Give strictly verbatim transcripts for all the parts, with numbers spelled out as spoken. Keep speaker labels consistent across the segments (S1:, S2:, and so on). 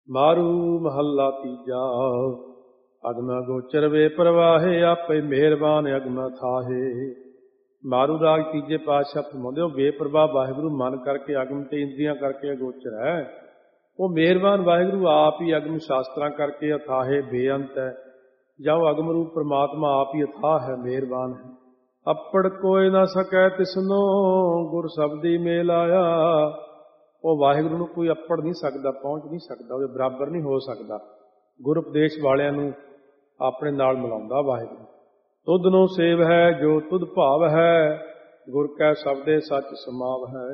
S1: ਮਾਰੂ ਮਹੱਲਾ ਤੀਜਾ। ਅਗਮ ਗੋਚਰ ਵੇ ਪ੍ਰਵਾਹੇ, ਆਪੇ ਮਿਹਰਬਾਨ ਅਗਮ ਥਾਹੇ। ਮਾਰੂ ਰਾਗ ਤੀਜੇ ਪਾਤਸ਼ਾਹ ਫਰਮਾਉਂਦੇ ਹੋ, ਬੇਪਰਵਾਹ ਵਾਹਿਗੁਰੂ ਮਨ ਕਰਕੇ ਅਗਮ ਤੇ ਇੰਦਰੀਆਂ ਕਰਕੇ ਅਗੋਚਰ ਹੈ। ਉਹ ਮਿਹਰਬਾਨ ਵਾਹਿਗੁਰੂ ਆਪ ਹੀ ਅਗਮ ਸ਼ਾਸਤਰਾਂ ਕਰਕੇ ਅਥਾਹੇ ਬੇਅੰਤ ਹੈ। ਜਾਂ ਉਹ ਅਗਮ ਰੂਪ ਪ੍ਰਮਾਤਮਾ ਆਪ ਹੀ ਅਥਾਹ ਹੈ, ਮਿਹਰਬਾਨ ਹੈ। ਅੱਪੜ ਕੋਈ ਨਾ ਸਕੈ ਤਿਸਨੋ, ਗੁਰ ਸ਼ਬਦੀ ਮੇਲ ਆਇਆ। ਉਹ ਵਾਹਿਗੁਰੂ ਨੂੰ ਕੋਈ ਅੱਪੜ ਨਹੀਂ ਸਕਦਾ, ਪਹੁੰਚ ਨਹੀਂ ਸਕਦਾ, ਉਹਦੇ ਬਰਾਬਰ ਨਹੀਂ ਹੋ ਸਕਦਾ। ਗੁਰ ਉਪਦੇਸ਼ ਵਾਲਿਆਂ ਨੂੰ ਆਪਣੇ ਨਾਲ ਮਿਲਾਉਂਦਾ ਵਾਹਿਗੁਰੂ। ਤੁਧ ਨੂੰ ਸੇਵ ਹੈ ਜੋ ਤੁਧ ਭਾਵ ਹੈ, ਗੁਰ ਕੈ ਸ਼ਬਦੇ ਸੱਚ ਸਮਾਵ ਹੈ।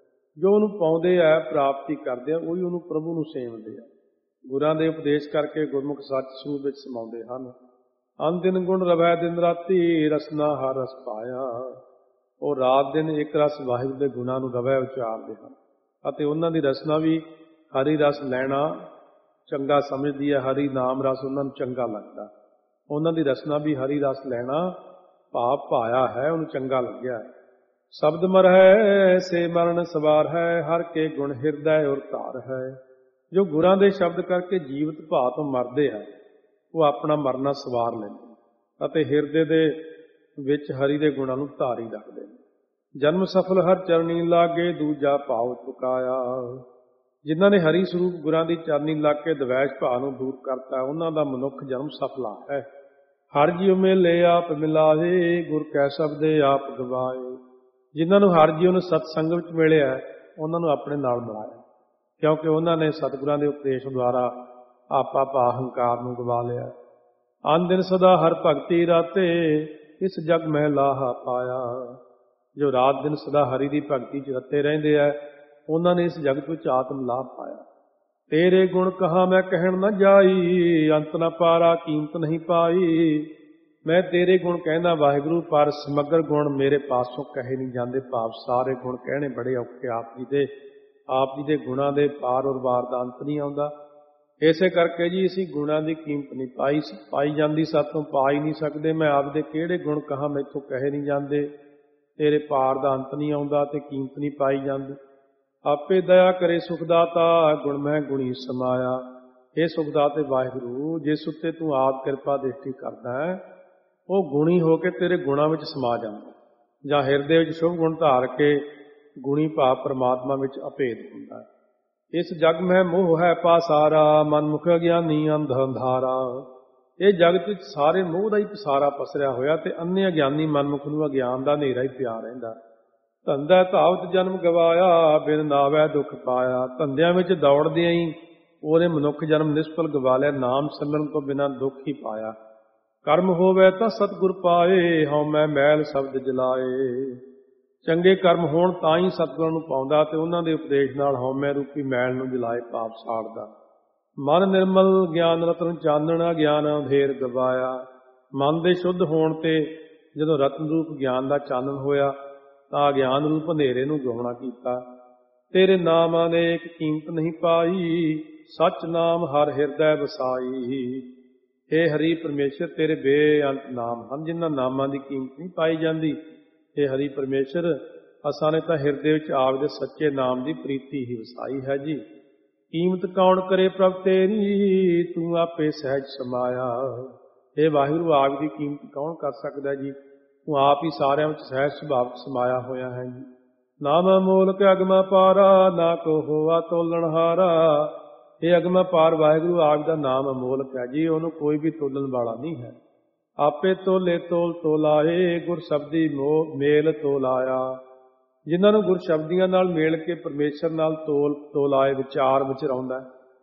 S1: ਜੋ ਉਹਨੂੰ ਪਾਉਂਦੇ ਆ, ਪ੍ਰਾਪਤੀ ਕਰਦੇ ਆ, ਉਹੀ ਉਹਨੂੰ ਪ੍ਰਭੂ ਨੂੰ ਸੇਵਦੇ ਆ। ਗੁਰਾਂ ਦੇ ਉਪਦੇਸ਼ ਕਰਕੇ ਗੁਰਮੁਖ ਸੱਚ ਸਰੂਪ ਵਿੱਚ ਸਮਾਉਂਦੇ ਹਨ। ਅਨ ਦਿਨ ਗੁਣ ਰਵੈ ਦਿਨ ਰਾਤੀ, ਰਸਨਾ ਹਰ ਰਸ ਪਾਇਆ। ਉਹ ਰਾਤ ਦਿਨ ਇੱਕ ਰਸ ਵਾਹਿਗੁਰੂ ਦੇ ਗੁਣਾਂ ਨੂੰ ਰਵੈ ਉਚਾਰਦੇ ਹਨ ਅਤੇ ਉਹਨਾਂ ਦੀ ਰਸਨਾ ਵੀ ਹਰੀ ਰਸ ਲੈਣਾ ਚੰਗਾ ਸਮਝਦੀ ਹੈ। ਹਰੀ ਨਾਮ ਰਸ ਉਹਨਾਂ ਨੂੰ ਚੰਗਾ ਲੱਗਦਾ। ਉਹਨਾਂ ਦੀ ਰਸਨਾ ਵੀ ਹਰੀ ਰਸ ਲੈਣਾ ਭਾਵ ਭਾਇਆ ਹੈ, ਉਹਨੂੰ ਚੰਗਾ ਲੱਗਿਆ। ਸ਼ਬਦ ਮਰ ਹੈ ਸੇ ਮਰਨ ਸਵਾਰ ਹੈ, ਹਰ ਕੇ ਗੁਣ ਹਿਰਦੈ ਔਰ ਧਾਰ ਹੈ। ਜੋ ਗੁਰਾਂ ਦੇ ਸ਼ਬਦ ਕਰਕੇ ਜੀਵਤ ਭਾਅ ਤੋਂ ਮਰਦੇ ਆ, ਉਹ ਆਪਣਾ ਮਰਨਾ ਸਵਾਰ ਲੈਂਦੇ ਅਤੇ ਹਿਰਦੇ ਦੇ ਵਿੱਚ ਹਰੀ ਦੇ ਗੁਣਾਂ ਨੂੰ ਧਾਰੀ ਰੱਖਦੇ ਨੇ। ਜਨਮ ਸਫਲ ਹਰ ਚਰਨੀ ਲਾਗੇ, ਦੂਜਾ ਭਾਵ ਚੁਕਾਇਆ। ਜਿਨ੍ਹਾਂ ਨੇ ਹਰੀ ਸਰੂਪ ਗੁਰਾਂ ਦੀ ਚਰਨੀ ਲੱਗ ਕੇ ਦਵੈਸ਼ ਭਾਅ ਨੂੰ ਦੂਰ ਕਰਤਾ, ਉਹਨਾਂ ਦਾ ਮਨੁੱਖ ਜਨਮ ਸਫਲਾ ਹੈ। ਹਰ ਜੀਉ ਮੇਲੇ ਆਪ ਮਿਲਾਏ, ਗੁਰ ਕੈ ਸ਼ਬਦੇ ਆਪ ਗਵਾਏ। ਜਿਨ੍ਹਾਂ ਨੂੰ ਹਰ ਜੀਉ ਨੇ ਸਤਸੰਗ ਵਿੱਚ ਮਿਲਿਆ, ਉਹਨਾਂ ਨੂੰ ਆਪਣੇ ਨਾਲ ਮਿਲਾਇਆ, ਕਿਉਂਕਿ ਉਹਨਾਂ ਨੇ ਸਤਿਗੁਰਾਂ ਦੇ ਉਪਦੇਸ਼ ਦੁਆਰਾ ਆਪਾ ਭਾ ਹੰਕਾਰ ਨੂੰ ਗਵਾ ਲਿਆ। ਅਨ ਦਿਨ ਸਦਾ ਹਰ ਭਗਤੀ ਰਾਤੇ, ਇਸ ਜਗ ਮਹਿ ਲਾਹਾ ਪਾਇਆ। ਜੋ ਰਾਤ ਦਿਨ ਸਦਾ ਹਰੀ ਦੀ ਭਗਤੀ ਚ ਰਤੇ ਰਹਿੰਦੇ ਆ, ਉਹਨਾਂ ਨੇ ਇਸ ਜਗਤ ਵਿੱਚ ਆਤਮ ਲਾਭ ਪਾਇਆ। ਤੇਰੇ ਗੁਣ ਕਹਾ ਮੈਂ ਕਹਿਣ ਨਾ ਜਾਈ, ਅੰਤ ਨਾ ਪਾਰਾ ਕੀਮਤ ਨਹੀਂ ਪਾਈ। ਮੈਂ ਤੇਰੇ ਗੁਣ ਕਹਿੰਦਾ ਵਾਹਿਗੁਰੂ, ਪਰ ਸਮਗਰ ਗੁਣ ਮੇਰੇ ਪਾਸੋਂ ਕਹੇ ਨਹੀਂ ਜਾਂਦੇ। ਭਾਵ ਸਾਰੇ ਗੁਣ ਕਹਿਣੇ ਬੜੇ ਔਖੇ ਆਪ ਜੀ ਦੇ। ਆਪ ਜੀ ਦੇ ਗੁਣਾਂ ਦੇ ਪਾਰ ਔਰ ਵਾਰ ਦਾ ਅੰਤ ਨਹੀਂ ਆਉਂਦਾ। ਇਸੇ ਕਰਕੇ ਜੀ ਅਸੀਂ ਗੁਣਾਂ ਦੀ ਕੀਮਤ ਨਹੀਂ ਪਾਈ ਪਾਈ ਜਾਂਦੀ, ਸਾਤੋਂ ਪਾ ਹੀ ਨਹੀਂ ਸਕਦੇ। ਮੈਂ ਆਪ ਦੇ ਕਿਹੜੇ ਗੁਣ ਕਹਾ, ਮੈਥੋਂ ਕਹੇ ਨਹੀਂ ਜਾਂਦੇ। ਤੇਰੇ ਪਾਰ ਦਾ ਅੰਤ ਨਹੀਂ ਆਉਂਦਾ ਤੇ ਕੀਮਤ ਨਹੀਂ ਪਾਈ ਜਾਂਦੀ। ਆਪੇ ਦਇਆ ਕਰੇ ਸੁਖਦਾਤਾ, ਗੁਣ ਮੈਂ ਗੁਣੀ ਸਮਾਇਆ। ਇਹ ਸੁਖਦਾਤੇ ਵਾਹਿਗੁਰੂ, ਜਿਸ ਉੱਤੇ ਤੂੰ ਆਪ ਕਿਰਪਾ ਦ੍ਰਿਸ਼ਟੀ ਕਰਦਾ ਹੈ, ਉਹ ਗੁਣੀ ਹੋ ਕੇ ਤੇਰੇ ਗੁਣਾਂ ਵਿੱਚ ਸਮਾ ਜਾਂਦਾ, ਜਾਂ ਹਿਰਦੇ ਵਿੱਚ ਸ਼ੁਭ ਗੁਣ ਧਾਰ ਕੇ ਗੁਣੀ ਭਾਵ ਪਰਮਾਤਮਾ ਵਿੱਚ ਅਭੇਦ ਹੁੰਦਾ ਹੈ। ਇਸ ਜਗ ਮੈਂ ਮੋਹ ਹੈ ਪਾਸਾਰਾ, ਮਨ ਮੁਖ ਅਗਿਆਨੀ ਅੰਧ ਅੰਧਾਰਾ। ਇਹ ਜਗਤ ਵਿੱਚ ਸਾਰੇ ਮੋਹ ਦਾ ਹੀ ਪਸਾਰਾ ਪਸਰਿਆ ਹੋਇਆ ਤੇ ਅੰਨੇ ਅਗਿਆਨੀ ਮਨਮੁਖ ਨੂੰ ਅਗਿਆਨ ਦਾ ਹਨੇਰਾ ਹੀ ਪਿਆ ਰਹਿੰਦਾ। ਧੰਦਾ ਧਾਵਤ ਜਨਮ ਗਵਾਇਆ, ਬਿਨ ਨਾਵੈ ਦੁੱਖ ਪਾਇਆ। ਧੰਦਿਆਂ ਵਿੱਚ ਦੌੜਦਿਆਂ ਹੀ ਉਹਨੇ ਮਨੁੱਖ ਜਨਮ ਨਿਸ਼ਫਲ ਗਵਾ ਲਿਆ, ਨਾਮ ਸਿਮਰਨ ਤੋਂ ਬਿਨਾਂ ਦੁੱਖ ਹੀ ਪਾਇਆ। ਕਰਮ ਹੋਵੇ ਤਾਂ ਸਤਿਗੁਰ ਪਾਏ, ਹਉ ਮੈਂ ਮੈਲ ਸ਼ਬਦ ਜਲਾਏ। ਚੰਗੇ ਕਰਮ ਹੋਣ ਤਾਂ ਹੀ ਸਤਿਗੁਰਾਂ ਨੂੰ ਪਾਉਂਦਾ ਤੇ ਉਹਨਾਂ ਦੇ ਉਪਦੇਸ਼ ਨਾਲ ਹਉਮੈ ਰੂਪੀ ਮੈਲ ਨੂੰ ਜਲਾਏ ਪਾਪ ਸਾੜਦਾ। ਮਨ ਨਿਰਮਲ ਗਿਆਨ ਰਤਨ ਚਾਨਣਾ, ਗਿਆਨ ਅੰਧੇਰ ਗਵਾਇਆ। ਮਨ ਦੇ ਸ਼ੁੱਧ ਹੋਣ ਤੇ ਜਦੋਂ ਰਤਨ ਰੂਪ ਗਿਆਨ ਦਾ ਚਾਨਣ ਹੋਇਆ ਤਾਂ ਗਿਆਨ ਰੂਪ ਹਨੇਰੇ ਨੂੰ ਗਾਉਣਾ ਕੀਤਾ। ਤੇਰੇ ਨਾਮਾਂ ਨੇ ਇੱਕ ਕੀਮਤ ਨਹੀਂ ਪਾਈ, ਸੱਚ ਨਾਮ ਹਰ ਹਿਰਦੈ ਵਸਾਈ। ਹੇ ਹਰੀ ਪਰਮੇਸ਼ਰ, ਤੇਰੇ ਬੇਅੰਤ ਨਾਮ ਹਨ, ਜਿਨ੍ਹਾਂ ਨਾਮਾਂ ਦੀ ਕੀਮਤ ਨਹੀਂ ਪਾਈ ਜਾਂਦੀ। ਹੇ ਹਰੀ ਪਰਮੇਸ਼ਰ, ਅਸਾਂ ਨੇ ਤਾਂ ਹਿਰਦੇ ਵਿੱਚ ਆਪ ਦੇ ਸੱਚੇ ਨਾਮ ਦੀ ਪ੍ਰੀਤੀ ਹੀ ਵਸਾਈ ਹੈ ਜੀ। ਕੀਮਤ ਕੌਣ ਕਰੇ ਪ੍ਰਭ ਤੇਰੀ, ਤੂੰ ਆਪੇ ਸਹਿਜ ਸਮਾਇਆ। ਇਹ ਵਾਹਿਗੁਰੂ, ਆਪ ਦੀ ਕੀਮਤ ਕੌਣ ਕਰ ਸਕਦਾ ਜੀ? ਤੂੰ ਆਪ ਹੀ ਸਾਰਿਆਂ ਵਿੱਚ ਸਹਿਜ ਸੁਭਾਵ ਸਮਾਇਆ ਹੋਇਆ ਹੈ ਜੀ। ਨਾਮ ਮੋਲਕ ਅਗਮਾ ਪਾਰਾ, ਨਾ ਕੋ ਹੋਆ ਤੋਲਣਹਾਰਾ। ਇਹ ਅਗਮਾ ਪਾਰ ਵਾਹਿਗੁਰੂ ਆਪ ਦਾ ਨਾਮ ਅਮੋਲਕ ਹੈ ਜੀ, ਉਹਨੂੰ ਕੋਈ ਵੀ ਤੋਲਣ ਵਾਲਾ ਨਹੀਂ ਹੈ। ਆਪੇ ਤੋਲੇ ਤੋਲ ਤੋਲਾਏ, ਗੁਰ ਸ਼ਬਦੀ ਮੋਹ ਮੇਲ ਤੋਲਾਇਆ। ਜਿਨ੍ਹਾਂ ਨੂੰ ਗੁਰ ਸ਼ਬਦੀਆਂ ਨਾਲ ਮੇਲ ਕੇ ਪਰਮੇਸ਼ਰ ਨਾਲ ਤੋਲ ਤੋਲਾਏ, ਵਿਚਾਰ ਵਿੱਚ ਰਹਿੰਦਾ,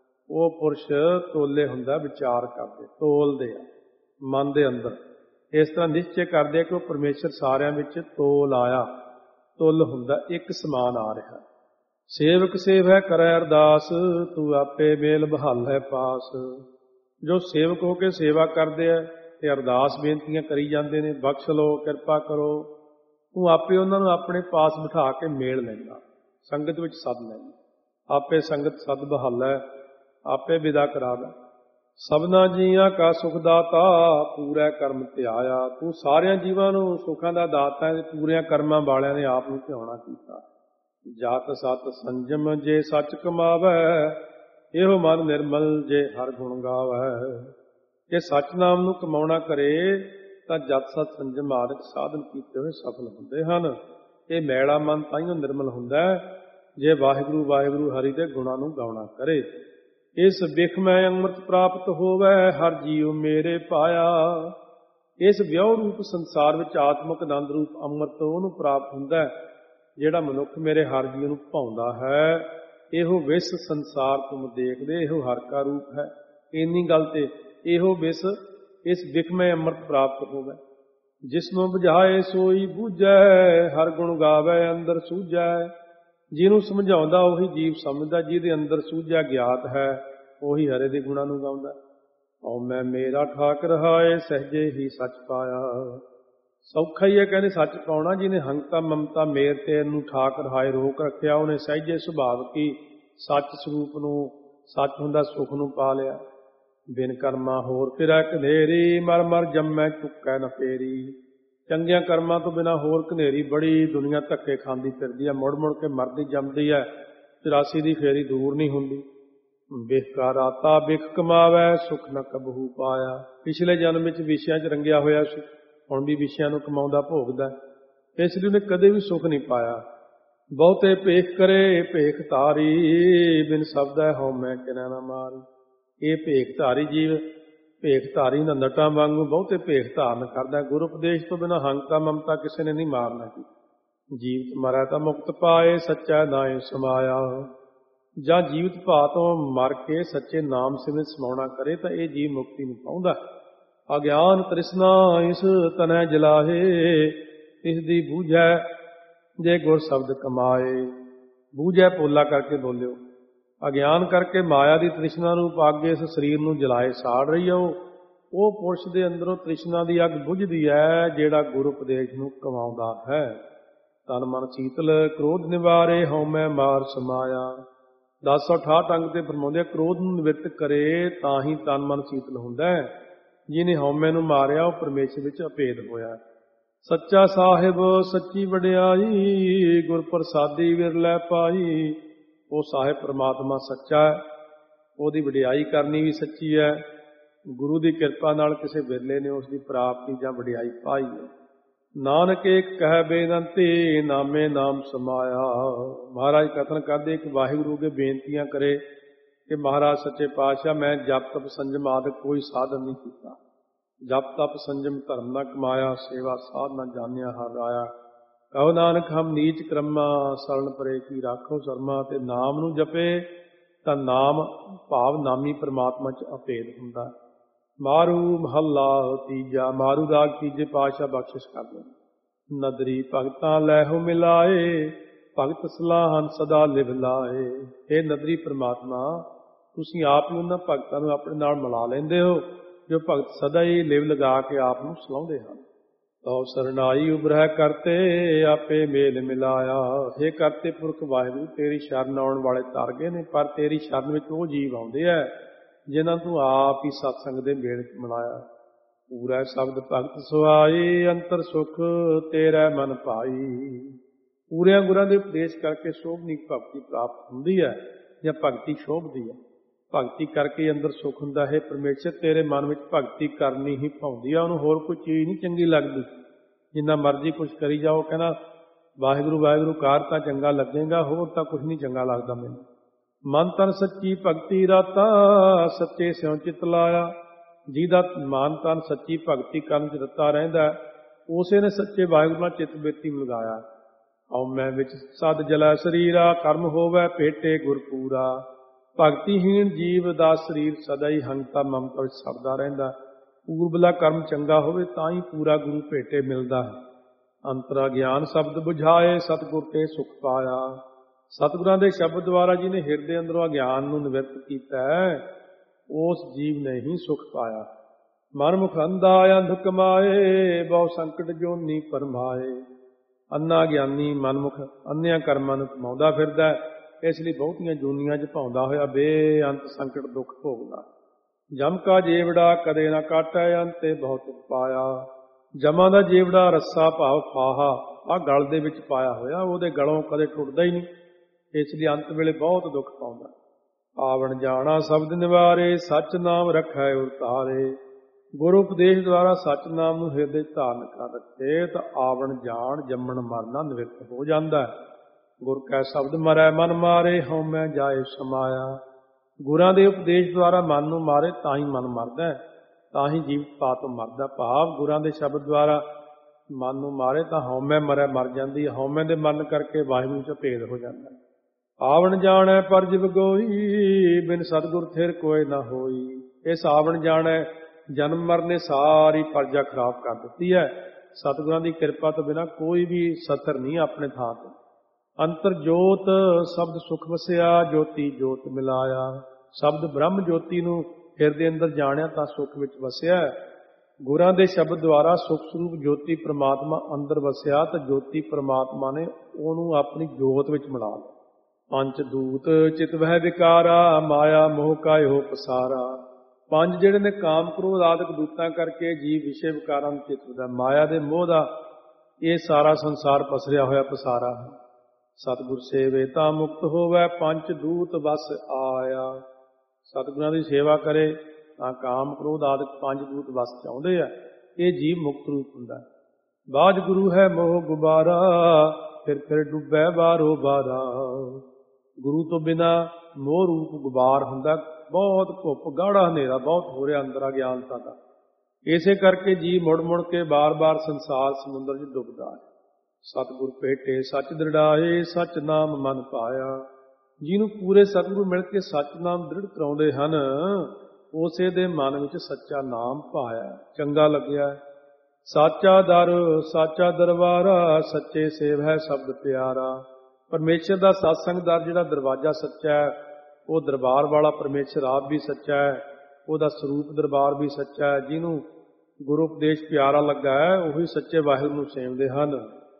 S1: ਉਹ ਪੁਰਸ਼ ਤੋਲੇ ਹੁੰਦਾ, ਵਿਚਾਰ ਕਰਦੇ, ਤੋਲਦੇ ਆ ਮਨ ਦੇ ਅੰਦਰ। ਇਸ ਤਰ੍ਹਾਂ ਨਿਸ਼ਚੈ ਕਰਦੇ ਆ ਕਿ ਉਹ ਪਰਮੇਸ਼ਰ ਸਾਰਿਆਂ ਵਿੱਚ ਤੋਲ ਆਇਆ, ਤੁਲ ਹੁੰਦਾ, ਇੱਕ ਸਮਾਨ ਆ ਰਿਹਾ। ਸੇਵਕ ਸੇਵੈ ਕਰੈ ਅਰਦਾਸ, ਤੂੰ ਆਪੇ ਮੇਲ ਬਹਾਲੈ ਪਾਸ। ਜੋ ਸੇਵਕ ਹੋ ਕੇ ਸੇਵਾ ਕਰਦੇ ਆ ਤੇ ਅਰਦਾਸ ਬੇਨਤੀਆਂ ਕਰੀ ਜਾਂਦੇ ਨੇ, ਬਖਸ਼ ਲਓ, ਕਿਰਪਾ ਕਰੋ, ਤੂੰ ਆਪੇ ਉਹਨਾਂ ਨੂੰ ਆਪਣੇ ਪਾਸ ਬਿਠਾ ਕੇ ਮੇਲ ਲੈਂਦਾ, ਸੰਗਤ ਵਿੱਚ ਸੱਦ ਲੈਂਦਾ। ਆਪੇ ਸੰਗਤ ਸੱਦ ਬਹਾਲੈ, ਆਪੇ ਵਿਦਾ ਕਰਾਦਾ। ਸਭਨਾ ਜੀਆਂ ਕਾ ਸੁਖ ਦਾਤਾ, ਪੂਰਾ ਕਰਮ ਧਿਆਇਆ। ਤੂੰ ਸਾਰਿਆਂ ਜੀਵਾਂ ਨੂੰ ਸੁੱਖਾਂ ਦਾ ਦਾਤਾ ਹੈ, ਪੂਰਿਆਂ ਕਰਮਾਂ ਵਾਲਿਆਂ ਨੇ ਆਪ ਨੂੰ ਧਿਆਉਣਾ ਕੀਤਾ। ਜਾਤ ਸਤ ਸੰਜਮ ਜੇ ਸੱਚ ਕਮਾਵੈ, ਇਹੋ ਮਨ ਨਿਰਮਲ ਜੇ ਹਰ ਗੁਣ ਗਾਵੈ। ਜੇ ਸੱਚ ਨਾਮ ਨੂੰ ਕਮਾਉਣਾ ਕਰੇ ਤਾਂ ਜਤ ਸਤ ਸੰਜਮ ਆਦਿਕ ਸਾਧਨ ਕੀਤੇ ਹੋਏ ਸਫਲ ਹੁੰਦੇ ਹਨ। ਇਹ ਮੈਲਾ ਮਨ ਤਾਈਓ ਨਿਰਮਲ ਹੁੰਦਾ ਜੇ ਵਾਹਿਗੁਰੂ ਵਾਹਿਗੁਰੂ ਹਰੀ ਦੇ ਗੁਣਾਂ ਨੂੰ ਗਾਉਣਾ ਕਰੇ। ਇਸ ਬਿਖ ਮੈਂ ਅੰਮ੍ਰਿਤ ਪ੍ਰਾਪਤ ਹੋਵੈ ਹਰ ਜੀਉ ਮੇਰੇ ਪਾਇਆ। ਇਸ ਵਿਉ ਰੂਪ ਸੰਸਾਰ ਵਿੱਚ ਆਤਮਿਕ ਆਨੰਦ ਰੂਪ ਅੰਮ੍ਰਿਤ ਉਹਨੂੰ ਪ੍ਰਾਪਤ ਹੁੰਦਾ ਜਿਹੜਾ ਮਨੁੱਖ ਮੇਰੇ ਹਰ ਜੀਉ ਨੂੰ ਭਾਉਂਦਾ ਹੈ। ਇਹੋ ਵਿਸ ਸੰਸਾਰ ਤੁਮ ਦੇਖਦੇ ਇਹੋ ਹਰ ਕਾ ਰੂਪ ਹੈ। ਇੰਨੀ ਗੱਲ ਤੇ ਇਹੋ ਵਿਸ ਇਸ ਬਿਖ ਮੈਂ ਅੰਮ੍ਰਿਤ ਪ੍ਰਾਪਤ ਹੋਵੇ। ਜਿਸਨੂੰ ਬੁਝਾਏ ਸੋਈ ਬੂਝੈ ਹਰ ਗੁਣ ਗਾਵੇ ਅੰਦਰ ਸੂਝੈ। ਜਿਹਨੂੰ ਸਮਝਾਉਂਦਾ ਉਹੀ ਜੀਵ ਸਮਝਦਾ, ਜਿਹਦੇ ਅੰਦਰ ਸੂਝਿਆ ਗਿਆਤ ਹੈ ਉਹੀ ਹਰੇ ਦੇ ਗੁਣਾਂ ਨੂੰ ਗਾਉਂਦਾ। ਔ ਮੈਂ ਮੇਰਾ ਠਾਕ ਰਹਾਏ ਸਹਿਜੇ ਹੀ ਸੱਚ ਪਾਇਆ। ਸੌਖਾ ਹੀ ਹੈ ਕਹਿੰਦੇ ਸੱਚ ਪਾਉਣਾ। ਜਿਹਨੇ ਹੰਕਤਾ ਮਮਤਾ ਮੇਰ ਤੇ ਨੂੰ ਠਾਕ ਰਹਾਏ ਰੋਕ ਰੱਖਿਆ ਉਹਨੇ ਸਹਿਜੇ ਸੁਭਾਵ ਕੀ ਸੱਚ ਸਰੂਪ ਨੂੰ ਸੱਚ ਹੁੰਦਾ ਸੁਖ ਨੂੰ ਪਾ ਲਿਆ। ਬਿਨ ਕਰਮਾਂ ਹੋਰ ਫਿਰੈ ਘਨੇਰੀ ਮਰ ਮਰ ਜੰਮੈ ਚੁੱਕੈ ਨ ਫੇਰੀ। ਚੰਗਿਆਂ ਕਰਮਾਂ ਤੋਂ ਬਿਨਾਂ ਹੋਰ ਘਨੇਰੀ ਬੜੀ ਦੁਨੀਆ ਧੱਕੇ ਖਾਂਦੀ ਫਿਰਦੀ ਹੈ, ਮੁੜ ਮੁੜ ਕੇ ਮਰਦੀ ਜੰਮਦੀ ਹੈ, ਚੁਰਾਸੀ ਦੀ ਫੇਰੀ ਦੂਰ ਨਹੀਂ ਹੁੰਦੀ। ਬਿਖ ਕਾ ਰਾਤਾ ਬਿਖ ਕਮਾਵੈ ਸੁਖ ਨ ਕਬਹੂ ਪਾਇਆ। ਪਿਛਲੇ ਜਨਮ ਵਿੱਚ ਵਿਸ਼ਿਆਂ 'ਚ ਰੰਗਿਆ ਹੋਇਆ ਸੀ, ਹੁਣ ਵੀ ਵਿਸ਼ਿਆਂ ਨੂੰ ਕਮਾਉਂਦਾ ਭੋਗਦਾ, ਇਸ ਲਈ ਉਹਨੇ ਕਦੇ ਵੀ ਸੁਖ ਨਹੀਂ ਪਾਇਆ। ਬਹੁਤੇ ਭੇਖ ਕਰੇ ਭੇਖ ਤਾਰੀ ਬਿਨ ਸ਼ਬਦੈ ਹਉਮੈ ਕਿਨੈ ਨ ਮਾਰੀ। ਇਹ ਭੇਖ ਧਾਰੀ ਜੀਵ ਭੇਖ ਧਾਰੀ ਨਾ ਨਟਾਂ ਵਾਂਗੂ ਬਹੁਤੇ ਭੇਖ ਧਾਰਨ ਕਰਦਾ। ਗੁਰੂ ਉਪਦੇਸ਼ ਤੋਂ ਬਿਨਾਂ ਹੰਕਤਾ ਮਮਤਾ ਕਿਸੇ ਨੇ ਨਹੀਂ ਮਾਰਨਾ ਸੀ। ਜੀਵਤ ਮਰੈ ਤਾਂ ਮੁਕਤ ਪਾਏ ਸੱਚਾ ਨਾਏ ਸਮਾਇਆ। ਜਾਂ ਜੀਵਤ ਭਾ ਤੋਂ ਮਰ ਕੇ ਸੱਚੇ ਨਾਮ ਸਿਮਰਨ ਸਮਾਉਣਾ ਕਰੇ ਤਾਂ ਇਹ ਜੀਵ ਮੁਕਤੀ ਨੂੰ ਪਾਉਂਦਾ। ਅਗਿਆਨ ਤ੍ਰਿਸ਼ਨਾ ਇਸ ਤਨੈ ਜਲਾਹੇ ਇਸ ਦੀ ਬੂਝੈ ਜੇ ਗੁਰ ਸ਼ਬਦ ਕਮਾਏ। ਬੂਝੈ ਪੋਲਾ ਕਰਕੇ ਬੋਲਿਓ। ਅਗਿਆਨ ਕਰਕੇ ਮਾਇਆ ਦੀ ਤ੍ਰਿਸ਼ਨਾ ਨੂੰ ਅੱਗੇ ਇਸ ਸਰੀਰ ਨੂੰ ਜਲਾਏ ਸਾੜ ਰਹੀ ਹੈ। ਉਹ ਉਹ ਪੁਰਸ਼ ਦੇ ਅੰਦਰੋਂ ਤ੍ਰਿਸ਼ਨਾ ਦੀ ਅੱਗ ਬੁਝਦੀ ਹੈ ਜਿਹੜਾ ਗੁਰੂ ਉਪਦੇਸ਼ ਨੂੰ ਕਮਾਉਂਦਾ ਹੈ। ਤਨ ਮਨ ਸੀਤਲ ਕ੍ਰੋਧ ਨਿਵਾਰੇ ਹਉਮੈ ਮਾਰ ਸਮਾਇਆ। ਦਸ ਸੌ ਅਠਾਹਠ ਅੰਗ ਤੇ ਫਰਮਾਉਂਦੇ ਕ੍ਰੋਧ ਨੂੰ ਨਿਵਰਤ ਕਰੇ ਤਾਂ ਹੀ ਤਨ ਮਨ ਸੀਤਲ ਹੁੰਦਾ ਹੈ। ਜਿਹਨੇ ਹਉਮੈ ਨੂੰ ਮਾਰਿਆ ਉਹ ਪਰਮੇਸ਼ਰ ਵਿੱਚ ਅਭੇਦ ਹੋਇਆ। ਸੱਚਾ ਸਾਹਿਬ ਸੱਚੀ ਵਡਿਆਈ ਗੁਰ ਪ੍ਰਸਾਦੀ ਵਿਰਲੇ ਪਾਈ। ਉਹ ਸਾਹਿਬ ਪ੍ਰਮਾਤਮਾ ਸੱਚਾ ਹੈ, ਉਹਦੀ ਵਡਿਆਈ ਕਰਨੀ ਵੀ ਸੱਚੀ ਹੈ। ਗੁਰੂ ਦੀ ਕਿਰਪਾ ਨਾਲ ਕਿਸੇ ਵਿਰਲੇ ਨੇ ਉਸ ਦੀ ਪ੍ਰਾਪਤੀ ਜਾਂ ਵਡਿਆਈ ਪਾਈ ਹੈ। ਨਾਨਕ ਏਕ ਕਹਿ ਬੇਨੰਤੀ ਨਾਮੇ ਨਾਮ ਸਮਾਇਆ। ਮਹਾਰਾਜ ਕਥਨ ਕਰਦੇ ਕਿ ਵਾਹਿਗੁਰੂ ਕੇ ਬੇਨਤੀਆਂ ਕਰੇ ਕਿ ਮਹਾਰਾਜ ਸੱਚੇ ਪਾਤਸ਼ਾਹ ਮੈਂ ਜਪ ਤਪ ਸੰਜਮ ਆਦਿ ਕੋਈ ਸਾਧਨ ਨਹੀਂ ਕੀਤਾ। ਜਪ ਤਪ ਸੰਜਮ ਧਰਮ ਨਾ ਕਮਾਇਆ ਸੇਵਾ ਸਾਧ ਨਾ ਜਾਣਿਆ ਹਰ ਆਇਆ। ਕਹੋ ਨਾਨਕ ਹਮ ਨੀਚ ਕਰਮਾ ਸਰਣ ਪਰੇ ਕੀ ਰਾਖੋ ਸਰਮਾ। ਤੇ ਨਾਮ ਨੂੰ ਜਪੇ ਤਾਂ ਨਾਮ ਭਾਵ ਨਾਮੀ ਪ੍ਰਮਾਤਮਾ 'ਚ ਅਭੇਦ ਹੁੰਦਾ। ਮਾਰੂ ਮਹੱਲਾ ਤੀਜਾ। ਮਾਰੂ ਰਾਗ ਤੀਜੇ ਪਾਤਸ਼ਾਹ ਬਖਸ਼ਿਸ਼ ਕਰਦੇ। ਨਦਰੀ ਭਗਤਾਂ ਲੈਹੋ ਮਿਲਾਏ ਭਗਤ ਸਲਾਹਨ ਸਦਾ ਲਿਵ ਲਾਏ। ਇਹ ਨਦਰੀ ਪ੍ਰਮਾਤਮਾ ਤੁਸੀਂ ਆਪ ਨੂੰ ਉਹਨਾਂ ਭਗਤਾਂ ਨੂੰ ਆਪਣੇ ਨਾਲ ਮਿਲਾ ਲੈਂਦੇ ਹੋ ਜੋ ਭਗਤ ਸਦਾ ਹੀ ਲਿਵ ਲਗਾ ਕੇ ਆਪ ਨੂੰ ਸਲਾਹੁੰਦੇ ਹਨ। ਤਉ ਸਰਨਾਈ ਉਬਰਹਿ ਕਰਤੇ ਆਪੇ ਮੇਲ ਮਿਲਾਇਆ। ਇਹ ਕਰਤੇ ਪੁਰਖ ਵਾਹਿਗੁਰੂ ਤੇਰੀ ਸ਼ਰਨ ਆਉਣ ਵਾਲੇ ਤਰ ਗਏ ਨੇ, ਪਰ ਤੇਰੀ ਸ਼ਰਨ ਵਿੱਚ ਉਹ ਜੀਵ ਆਉਂਦੇ ਹੈ ਜਿਨ੍ਹਾਂ ਤੂੰ ਆਪ ਹੀ ਸਤਸੰਗ ਦੇ ਮੇਲ ਮਿਲਾਇਆ। ਪੂਰਾ ਸ਼ਬਦ ਭਗਤ ਸੁਆਈ ਅੰਤਰ ਸੁਖ ਤੇਰਾ ਮਨ ਭਾਈ। ਪੂਰਿਆਂ ਗੁਰਾਂ ਦੇ ਉਪਦੇਸ਼ ਕਰਕੇ ਸ਼ੋਭਨੀ ਭਗਤੀ ਪ੍ਰਾਪਤ ਹੁੰਦੀ ਹੈ ਜਾਂ ਭਗਤੀ ਸ਼ੋਭਦੀ ਹੈ। ਭਗਤੀ ਕਰਕੇ ਅੰਦਰ ਸੁਖ ਹੁੰਦਾ ਹੈ। ਪਰਮੇਸ਼ਰ ਤੇਰੇ ਮਨ ਵਿੱਚ ਭਗਤੀ ਕਰਨੀ ਹੀ ਭਾਉਂਦੀ ਆ। ਉਹਨੂੰ ਹੋਰ ਕੋਈ ਚੀਜ਼ ਨਹੀਂ ਚੰਗੀ ਲੱਗਦੀ। ਜਿੰਨਾ ਮਰਜ਼ੀ ਕੁਛ ਕਰੀ ਜਾਓ ਕਹਿੰਦਾ ਵਾਹਿਗੁਰੂ ਵਾਹਿਗੁਰੂ ਕਾਰ ਤਾਂ ਚੰਗਾ ਲੱਗੇਗਾ, ਹੋਰ ਤਾਂ ਕੁਛ ਨਹੀਂ ਚੰਗਾ ਲੱਗਦਾ ਮੈਨੂੰ। ਮਨ ਤਨ ਸੱਚੀ ਭਗਤੀ ਰਾਤਾ ਸੱਚੇ ਸਿਉ ਚਿਤ ਲਾਇਆ। ਜਿਹਦਾ ਮਨ ਤਨ ਸੱਚੀ ਭਗਤੀ ਕਰਨ 'ਚ ਰਤਾ ਰਹਿੰਦਾ ਉਸੇ ਨੇ ਸੱਚੇ ਵਾਹਿਗੁਰੂ ਨਾਲ ਚਿੱਤ ਬੇਤੀ ਲਗਾਇਆ। ਹਉਮੈ ਵਿੱਚ ਸਦ ਜਲੈ ਸਰੀਰਾ ਕਰਮ ਹੋਵੇ ਭੇਟੇ ਗੁਰ ਪੂਰਾ। ਭਗਤੀਹੀਣ ਜੀਵ ਦਾ ਸਰੀਰ ਸਦਾ ਹੀ ਹੰਕਤਾ ਮਮਤਾ ਵਿੱਚ ਸੜਦਾ ਰਹਿੰਦਾ। ਪੂਰਬਲਾ ਕਰਮ ਚੰਗਾ ਹੋਵੇ ਤਾਂ ਹੀ ਪੂਰਾ ਗੁਰੂ ਭੇਟੇ ਮਿਲਦਾ ਹੈ। ਅੰਤਰਾ ਗਿਆਨ ਸ਼ਬਦ ਬੁਝਾਏ ਸਤਿਗੁਰ ਤੇ ਸੁਖ ਪਾਇਆ। ਸਤਿਗੁਰਾਂ ਦੇ ਸ਼ਬਦ ਦੁਆਰਾ ਜਿਹਨੇ ਹਿਰਦੇ ਅੰਦਰੋਂ ਅਗਿਆਨ ਨੂੰ ਨਿਵਰਤ ਕੀਤਾ ਉਸ ਜੀਵ ਨੇ ਹੀ ਸੁਖ ਪਾਇਆ। ਮਨ ਮੁਖ ਅੰਧਾ ਅੰਧ ਕਮਾਏ ਬਹੁ ਸੰਕਟ ਜੋਨੀ ਪਰਮਾਏ। ਅੰਨਾ ਗਿਆਨੀ ਮਨਮੁਖ ਅੰਨਿਆਂ ਕਰਮਾਂ ਨੂੰ ਕਮਾਉਂਦਾ ਫਿਰਦਾ, ਇਸ ਲਈ ਬਹੁਤੀਆਂ ਜੂਨੀਆਂ 'ਚ ਭਾਉਂਦਾ ਹੋਇਆ ਬੇਅੰਤ ਸੰਕਟ ਦੁੱਖ ਭੋਗਦਾ। ਜਮ ਕਾ ਜੇਵੜਾ ਕਦੇ ਨਾ ਕਾਟੈ ਅੰਤੇ ਬਹੁਤ ਪਾਇਆ। ਜਮਾਂ ਦਾ ਜੇਵੜਾ ਰੱਸਾ ਭਾਵ ਫਾਹਾ ਆਹ ਗਲ ਦੇ ਵਿੱਚ ਪਾਇਆ ਹੋਇਆ, ਉਹਦੇ ਗਲੋਂ ਕਦੇ ਟੁੱਟਦਾ ਹੀ ਨਹੀਂ, ਇਸ ਲਈ ਅੰਤ ਵੇਲੇ ਬਹੁਤ ਦੁੱਖ ਪਾਉਂਦਾ। ਆਵਣ ਜਾਣਾ ਸ਼ਬਦ ਨਿਵਾਰੇ, ਸੱਚ ਨਾਮ ਰੱਖੈ ਉਤਾਰੇ। ਗੁਰੂ ਉਪਦੇਸ਼ ਦੁਆਰਾ ਸੱਚ ਨਾਮ ਨੂੰ ਹਿਰਦੇ ਧਾਰਨ ਕਰ ਰੱਖੇ ਤਾਂ ਆਵਣ ਜਾਣ ਜੰਮਣ ਮਰਨਾ ਨਿਵਰਤ ਹੋ ਜਾਂਦਾ ਹੈ। ਗੁਰ ਕੈ ਸ਼ਬਦ ਮਰੈ ਮਨ ਮਾਰੇ, ਹਉਮੈ ਜਾਏ ਸਮਾਇਆ। ਗੁਰਾਂ ਦੇ ਉਪਦੇਸ਼ ਦੁਆਰਾ ਮਨ ਨੂੰ ਮਾਰੇ ਤਾਂ ਹੀ ਮਨ ਮਰਦਾ, ਤਾਂ ਹੀ ਜੀਵਤ ਪਾਤ ਮਰਦਾ। ਭਾਵ ਗੁਰਾਂ ਦੇ ਸ਼ਬਦ ਦੁਆਰਾ ਮਨ ਨੂੰ ਮਾਰੇ ਤਾਂ ਹਉਮੈ ਮਰੈ ਮਰ ਜਾਂਦੀ ਹੈ। ਹਉਮੈ ਦੇ ਮਰਨ ਕਰਕੇ ਵਾਹਿਗੁਰੂ ਚ ਭੇਦ ਹੋ ਜਾਂਦਾ। ਆਵਣ ਜਾਣੈ ਪਰ ਜਿਵ ਗੋਈ, ਬਿਨ ਸਤਿਗੁਰ ਥਿਰ ਕੋਇ ਨਾ ਹੋਈ। ਇਸ ਆਵਣ ਜਾਣੈ ਜਨਮ ਮਰਨ ਨੇ ਸਾਰੀ ਪਰਜਾ ਖਰਾਬ ਕਰ ਦਿੱਤੀ ਹੈ। ਸਤਿਗੁਰਾਂ ਦੀ ਕਿਰਪਾ ਤੋਂ ਬਿਨਾਂ ਕੋਈ ਵੀ ਸਤਰ ਨਹੀਂ ਆਪਣੇ ਥਾਂ ਤੇ। ਅੰਤਰ ਜੋਤ ਸ਼ਬਦ ਸੁਖ ਵਸਿਆ, ਜੋਤੀ ਜੋਤ ਮਿਲਾਇਆ। ਸ਼ਬਦ ਬ੍ਰਹਮ ਜੋਤੀ ਨੂੰ ਹਿਰਦੇ ਅੰਦਰ ਜਾਣਿਆ ਤਾਂ ਸੁਖ ਵਿੱਚ ਵਸਿਆ। ਗੁਰਾਂ ਦੇ ਸ਼ਬਦ ਦੁਆਰਾ ਸੁਖ ਸਰੂਪ ਜੋਤੀ ਪ੍ਰਮਾਤਮਾ ਅੰਦਰ ਵਸਿਆ ਤਾਂ ਜੋਤੀ ਪ੍ਰਮਾਤਮਾ ਨੇ ਉਹਨੂੰ ਆਪਣੀ ਜੋਤ ਵਿੱਚ ਮਿਲਾ ਲਿਆ। ਪੰਜ ਦੂਤ ਚਿਤ ਵਹਿ ਵਿਕਾਰਾ, ਮਾਇਆ ਮੋਹ ਕਾਇਓ ਪਸਾਰਾ। ਪੰਜ ਜਿਹੜੇ ਨੇ ਕਾਮ ਕ੍ਰੋਧ ਆਦਿਕ ਦੂਤਾਂ ਕਰਕੇ ਜੀਵ ਵਿਸ਼ੇ ਵਿਕਾਰਾਂ ਨੂੰ ਚਿੱਤ ਦਾ, ਮਾਇਆ ਦੇ ਮੋਹ ਦਾ ਇਹ ਸਾਰਾ ਸੰਸਾਰ ਪਸਰਿਆ ਹੋਇਆ ਪਸਾਰਾ ਹੈ। ਸਤਿਗੁਰ ਸੇਵੇ ਤਾਂ ਮੁਕਤ ਹੋਵੇ, ਪੰਜ ਦੂਤ ਵਸ ਆਇਆ। ਸਤਿਗੁਰਾਂ ਦੀ ਸੇਵਾ ਕਰੇ ਤਾਂ ਕਾਮ ਕ੍ਰੋਧ ਆਦਿਕ ਪੰਜ ਦੂਤ ਵਸ ਚਾਹੁੰਦੇ ਆ। ਇਹ ਜੀਵ ਮੁਕਤ ਰੂਪ ਹੁੰਦਾ। ਬਾਝ ਗੁਰੂ ਹੈ ਮੋਹ ਗੁਬਾਰਾ, ਫਿਰ ਫਿਰ ਡੁੱਬੈ ਬਾਰੋ ਬਾਰਾ। ਗੁਰੂ ਤੋਂ ਬਿਨਾ ਮੋਹ ਰੂਪ ਗੁਬਾਰ ਹੁੰਦਾ। ਬਹੁਤ ਧੁੱਪ ਗਾੜਾ ਹਨੇਰਾ ਬਹੁਤ ਹੋ ਰਿਹਾ ਅੰਦਰ ਅਗਿਆਨਤਾ ਦਾ। ਇਸੇ ਕਰਕੇ ਜੀਵ ਮੁੜ ਮੁੜ ਕੇ ਬਾਰ-ਬਾਰ ਸੰਸਾਰ ਸਮੁੰਦਰ 'ਚ ਡੁੱਬਦਾ ਹੈ। ਸਤਿਗੁਰ ਭੇਟੇ ਸੱਚ ਦ੍ਰਿੜਾਏ, ਸੱਚ ਨਾਮ ਮਨ ਪਾਇਆ। ਜਿਹਨੂੰ ਪੂਰੇ ਸਤਿਗੁਰ ਮਿਲ ਕੇ ਸੱਚ ਨਾਮ ਦ੍ਰਿੜ ਕਰਾਉਂਦੇ ਹਨ, ਉਸੇ ਦੇ ਮਨ ਵਿੱਚ ਸੱਚਾ ਨਾਮ ਪਾਇਆ, ਚੰਗਾ ਲੱਗਿਆ। ਸਾਚਾ ਦਰ ਸਾਚਾ ਦਰਬਾਰਾ, ਸੱਚੇ ਸੇਵ ਹੈ ਸ਼ਬਦ ਪਿਆਰਾ। ਪਰਮੇਸ਼ਰ ਦਾ ਸਤਸੰਗ ਦਰ ਜਿਹੜਾ ਦਰਵਾਜ਼ਾ ਸੱਚਾ ਹੈ, ਉਹ ਦਰਬਾਰ ਵਾਲਾ ਪਰਮੇਸ਼ਰ ਆਪ ਵੀ ਸੱਚਾ ਹੈ, ਉਹਦਾ ਸਰੂਪ ਦਰਬਾਰ ਵੀ ਸੱਚਾ ਹੈ। ਜਿਹਨੂੰ ਗੁਰੂ ਉਪਦੇਸ਼ ਪਿਆਰਾ ਲੱਗਾ ਹੈ, ਉਹੀ ਸੱਚੇ ਵਾਹਿਗੁਰੂ ਨੂੰ ਸੇਵਦੇ ਹਨ।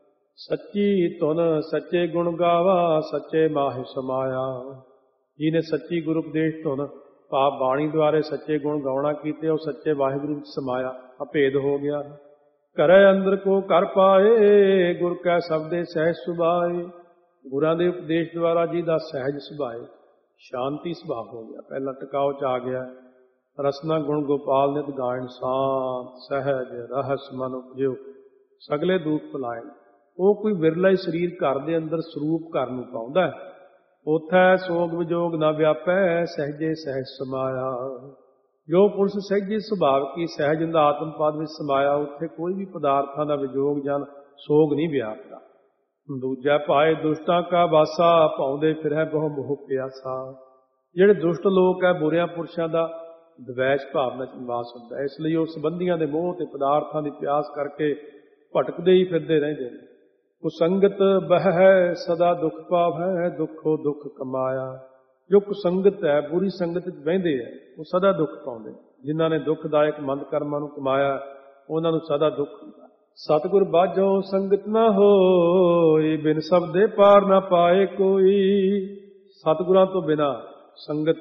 S1: ਸੱਚੀ ਧੁਨ ਸੱਚੇ ਗੁਣ ਗਾਵਾ, ਸੱਚੇ ਮਾਹਿ ਸਮਾਇਆ। ਜਿਹਨੇ ਸੱਚੀ ਗੁਰੂ ਉਪਦੇਸ਼ ਧੁਨ ਭਾਵ ਬਾਣੀ ਦੁਆਰੇ ਸੱਚੇ ਗੁਣ ਗਾਉਣਾ ਕੀਤੇ, ਉਹ ਸੱਚੇ ਵਾਹਿਗੁਰੂ ਵਿੱਚ ਸਮਾਇਆ, ਅਭੇਦ ਹੋ ਗਿਆ। ਘਰੇ ਅੰਦਰ ਕੋ ਕਰ ਪਾਏ, ਗੁਰ ਕੈ ਸ਼ਬਦੇ ਸਹਿਜ ਸੁਭਾਏ। ਗੁਰਾਂ ਦੇ ਉਪਦੇਸ਼ ਦੁਆਰਾ ਜਿਹਦਾ ਸਹਿਜ ਸੁਭਾਏ, ਸ਼ਾਂਤੀ ਸੁਭਾਅ ਹੋ ਗਿਆ, ਪਹਿਲਾਂ ਟਿਕਾਓ ਚ ਆ ਗਿਆ। ਰਸਨਾ ਗੁਣ ਗੋਪਾਲ ਨਿਤ ਗਾਇਨ, ਸ਼ਾਂਤ ਸਹਿਜ ਰਹਸ ਮਨ ਉਪਜਿਓ, ਸਗਲੇ ਦੁੱਖ ਭੁਲਾਏ। ਉਹ ਕੋਈ ਵਿਰਲਾ ਹੀ ਸਰੀਰ ਘਰ ਦੇ ਅੰਦਰ ਸਰੂਪ ਘਰ ਨੂੰ ਪਾਉਂਦਾ ਹੈ। ਉਥੈ ਸੋਗ ਵਿਜੋਗ ਨਾ ਵਿਆਪੈ, ਸਹਿਜੇ ਸਹਿਜ ਸਮਾਇਆ। ਜੋ ਪੁਰਸ਼ ਸਹਿਜੇ ਸੁਭਾਵ ਕੀ ਸਹਿਜ ਹੁੰਦਾ ਆਤਮ ਪਾਦ ਵਿੱਚ ਸਮਾਇਆ, ਉੱਥੇ ਕੋਈ ਵੀ ਪਦਾਰਥਾਂ ਦਾ ਵਿਜੋਗ ਜਾਂ ਸੋਗ ਨਹੀਂ ਵਿਆਪਦਾ। ਦੂਜਾ ਭਾਏ ਦੁਸ਼ਟਾਂ ਕਾ ਵਾਸਾ, ਪਾਉਂਦੇ ਫਿਰੈ ਬਹੁ ਮੋਹ ਪਿਆਸਾ। ਜਿਹੜੇ ਦੁਸ਼ਟ ਲੋਕ ਹੈ, ਬੁਰਿਆਂ ਪੁਰਸ਼ਾਂ ਦਾ ਦਵੈਸ਼ ਭਾਵਨਾ ਚ ਨਿਵਾਸ ਹੁੰਦਾ। ਇਸ ਲਈ ਉਹ ਸੰਬੰਧੀਆਂ ਦੇ ਮੋਹ ਤੇ ਪਦਾਰਥਾਂ ਦੀ ਪਿਆਸ ਕਰਕੇ ਭਟਕਦੇ ਹੀ ਫਿਰਦੇ ਰਹਿੰਦੇ ਨੇ। ਕੁਸੰਗਤ ਬਹਿ ਸਦਾ ਦੁੱਖ ਪਾਵੈ, ਦੁੱਖੋ ਦੁੱਖ ਕਮਾਇਆ। ਜੋ ਕੁਸੰਗਤ ਹੈ, ਬੁਰੀ ਸੰਗਤ ਵਿੱਚ ਬਹਿੰਦੇ ਹੈ, ਉਹ ਸਦਾ ਦੁੱਖ ਪਾਉਂਦੇ। ਜਿਨ੍ਹਾਂ ਨੇ ਦੁੱਖਦਾਇਕ ਮੰਦ ਕਰਮਾਂ ਨੂੰ ਕਮਾਇਆ, ਉਹਨਾਂ ਨੂੰ ਸਦਾ ਦੁੱਖ ਹੁੰਦਾ। ਸਤਿਗੁਰ ਬਾਝੋ ਸੰਗਤ ਨਾ ਹੋਈ, ਬਿਨ ਸ਼ਬਦੇ ਪਾਰ ਨਾ ਪਾਏ ਕੋਈ। ਸਤਿਗੁਰਾਂ ਤੋਂ ਬਿਨਾਂ ਸੰਗਤ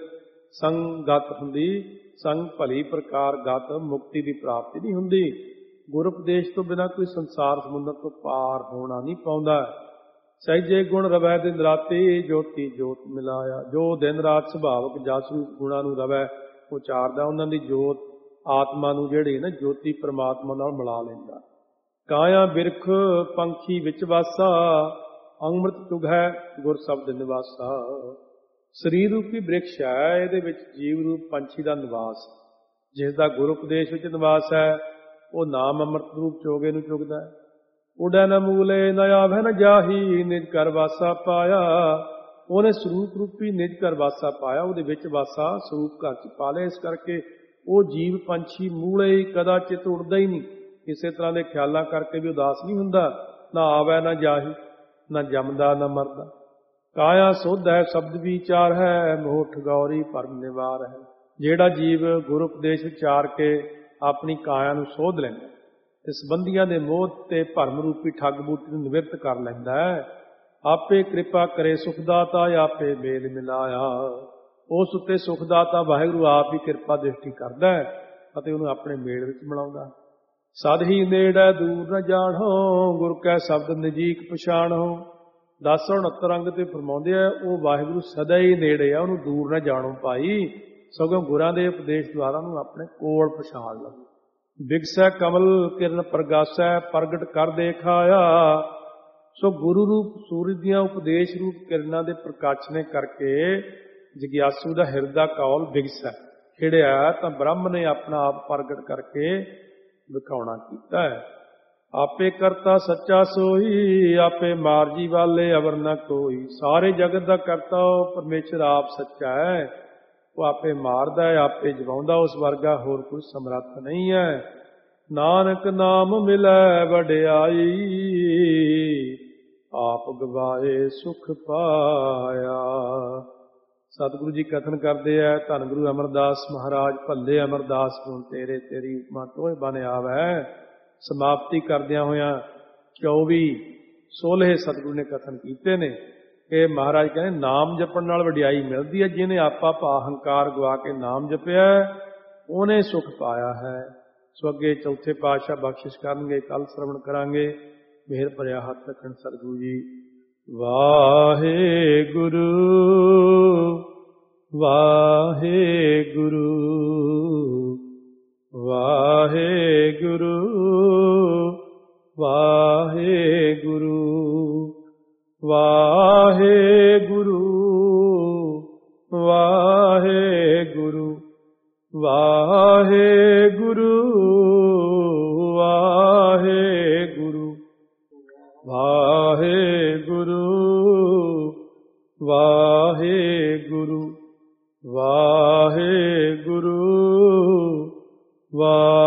S1: ਸੰਗਤ ਹੁੰਦੀ, ਸੰਗ ਭਲੀ ਪ੍ਰਕਾਰ ਗਤ, ਮੁਕਤੀ ਦੀ ਪ੍ਰਾਪਤੀ ਨਹੀਂ ਹੁੰਦੀ। ਗੁਰ ਉਪਦੇਸ਼ ਤੋਂ ਬਿਨਾਂ ਕੋਈ ਸੰਸਾਰ ਸਮੁੰਦਰ ਤੋਂ ਪਾਰ ਹੋਣਾ ਨਹੀਂ ਪਾਉਂਦਾ। ਸਹਿਜੇ ਗੁਣ ਰਵੈ ਦਿਨ ਰਾਤੀ, ਜੋਤੀ ਜੋਤ ਮਿਲਾਇਆ। ਜੋ ਦਿਨ ਰਾਤ ਸੁਭਾਵਕ ਜਸ ਰੂਪ ਗੁਣਾਂ ਨੂੰ ਰਵੈ ਉਚਾਰਦਾ, ਉਹਨਾਂ ਦੀ ਜੋਤ ਆਤਮਾ ਨੂੰ ਜਿਹੜੀ ਨਾ ਜੋਤੀ ਪ੍ਰਮਾਤਮਾ ਨਾਲ ਮਿਲਾ ਲੈਂਦਾ। ਕਾਇਆ ਬਿਰਖ ਪੰਖੀ ਵਿੱਚ ਵਾਸਾ, ਅੰਮ੍ਰਿਤ ਤੁਗੈ ਗੁਰ ਸ਼ਬਦ ਨਿਵਾਸਾ। ਸਰੀਰ ਰੂਪੀ ਬ੍ਰਿਕਸ਼ ਹੈ, ਇਹਦੇ ਵਿੱਚ ਜੀਵ ਰੂਪ ਪੰਛੀ ਦਾ ਨਿਵਾਸ। ਜਿਸ ਦਾ ਗੁਰ ਉਪਦੇਸ਼ ਵਿੱਚ ਨਿਵਾਸ ਹੈ, ਉਹ ਨਾਮ ਅੰਮ੍ਰਿਤ ਰੂਪ ਚੋਗੇ ਨੂੰ ਚੁਗਦਾ ਹੈ। ਉਡੈ ਨ ਮੂਲੇ ਨ ਆਵੈ ਨ ਜਾਹੀ, ਨਿਜ ਘਰ ਵਾਸਾ ਪਾਇਆ। ਉਹਨੇ ਸਰੂਪ ਰੂਪੀ ਨਿਜ ਘਰ ਵਾਸਾ ਪਾਇਆ, ਉਹਦੇ ਵਿੱਚ ਵਾਸਾ ਸਰੂਪ ਘਰ ਚ ਪਾ ਲਿਆ। ਇਸ ਕਰਕੇ ਉਹ ਜੀਵ ਪੰਛੀ ਮੂਲੇ ਹੀ ਕਦਾਚਿਤ ਉੱਡਦਾ ਹੀ ਨਹੀਂ, ਕਿਸੇ ਤਰ੍ਹਾਂ ਦੇ ਖਿਆਲਾਂ ਕਰਕੇ ਵੀ ਉਦਾਸ ਨਹੀਂ ਹੁੰਦਾ। ਨਾ ਆਵੈ ਨਾ ਜਾਹੀ, ਨਾ ਜੰਮਦਾ ਨਾ ਮਰਦਾ। ਕਾਇਆ ਸੁਧ ਹੈ ਸ਼ਬਦ ਵਿਚਾਰ ਹੈ, ਮੋਹ ਠਗੌਰੀ ਭਰਮ ਨਿਵਾਰ ਹੈ। ਜਿਹੜਾ ਜੀਵ ਗੁਰ ਉਪਦੇਸ਼ ਵਿਚਾਰ ਕੇ ਆਪਣੀ ਕਾਇਆ ਨੂੰ ਸੋਧ ਲੈਂਦਾ ਤੇ ਸੰਬੰਧੀਆਂ ਦੇ ਮੋਹ ਤੇ ਭਰਮ ਰੂਪੀ ਠੱਗ ਬੂਟੀ ਨੂੰ ਨਿਵਰਤ ਕਰ ਲੈਂਦਾ ਹੈ। ਆਪੇ ਕਿਰਪਾ ਕਰੇ ਸੁਖਦਾਤਾ, ਆਪੇ ਮੇਲ ਮਿਲਾਇਆ। ਉਸ ਉੱਤੇ ਸੁਖਦਾਤਾ ਵਾਹਿਗੁਰੂ ਆਪ ਹੀ ਕਿਰਪਾ ਦ੍ਰਿਸ਼ਟੀ ਕਰਦਾ ਹੈ ਅਤੇ ਉਹਨੂੰ ਆਪਣੇ ਮੇਲ ਵਿੱਚ ਮਿਲਾਉਂਦਾ। ਸਦ ਹੀ ਨੇੜੇ ਦੂਰ ਨ ਜਾਣੋ, ਗੁਰ ਕੈ ਸ਼ਬਦ ਨਜੀਕ ਪਛਾਣੋ। दस सौ उनहत्तर अंग ते फरमाउंदे आ वो वाहिगुरू सदा ही नेड़े आ, उन्होंने दूर ना जाणो पाई, सगों गुरां दे उपदेश द्वारा उन्होंने अपने कोल पछाण लवे। बिगसै कमल किरण प्रगासै, प्रगट कर देखाया। सो गुरु रूप सूरज दियां उपदेश रूप किरणां दे प्रकाशने करके जिग्यासू दा हिरदा कौल बिगसै खिड़िया, तां ब्रह्म ने अपना आप प्रगट करके दिखाउणा कीता है। आपे करता सच्चा सोई, आपे मारजी वाले अवर न कोई। सारे जगत का करता परमेश्वर आप सच्चा है, वो आपे मारदा है, आपे जवाउंदा, उस वर्गा होर कोई समर्थ नहीं है। नानक नाम मिलै वडियाई, आप गवाए सुख पाया। सतगुरु जी कथन करते हैं, धन गुरु अमरदास महाराज भले अमरदास को तेरे तेरी उपमा तोह बन आवे। समाप्ति करदिया होया चौबी सोलह सतगुरु ने कथन कीते ने कि महाराज कहने नाम जपण नाल वडियाई मिलती है। जिन्हें आपा अहंकार गवा के नाम जपिया उन्हें सुख पाया है। सो अगे चौथे पातशाह बख्शिश करनगे, कल श्रवण करांगे। मेहर भरिया हथ रखण सतगुरु जी। वाहे गुरु वाहे गुरु वाहे गुरु वाहे गुरु वाहे गुरु वाहे गुरु वाहे गुरु वाहे गुरु वाहे गुरु वाहे गुरु वाहे गुरु वाहे